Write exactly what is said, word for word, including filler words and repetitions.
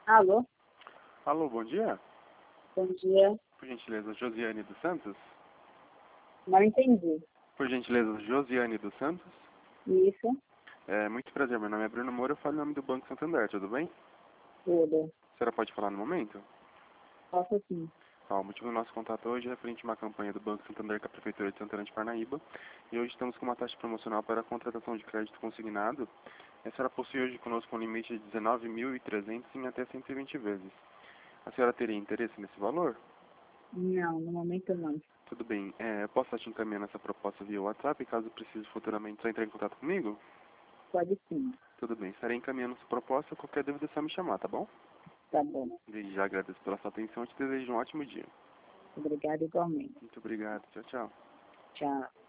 Alô, Alô, bom dia. bom dia. Por gentileza, Josiane dos Santos? Não entendi. Por gentileza, Josiane dos Santos? Isso, É, muito prazer, meu nome é Bruno Moura, eu falo em nome do Banco Santander, tudo bem? tudo. A senhora pode falar no momento? Posso sim. Tá, o motivo do nosso contato hoje é referente a uma campanha do Banco Santander com a Prefeitura de Santana de Parnaíba. E hoje estamos com uma taxa promocional para a contratação de crédito consignado. A senhora possui hoje conosco um limite de dezenove mil e trezentos em até cento e vinte vezes. A senhora teria interesse nesse valor? Não, no momento não. Tudo bem. É, eu posso estar te encaminhando essa proposta via WhatsApp, caso precise futuramente só entrar em contato comigo? Pode sim. Tudo bem, estarei encaminhando essa proposta, qualquer dúvida é só me chamar, tá bom? Tá bom. Desde já agradeço pela sua atenção e te desejo um ótimo dia. Obrigada igualmente. Muito obrigado, tchau, tchau. Tchau.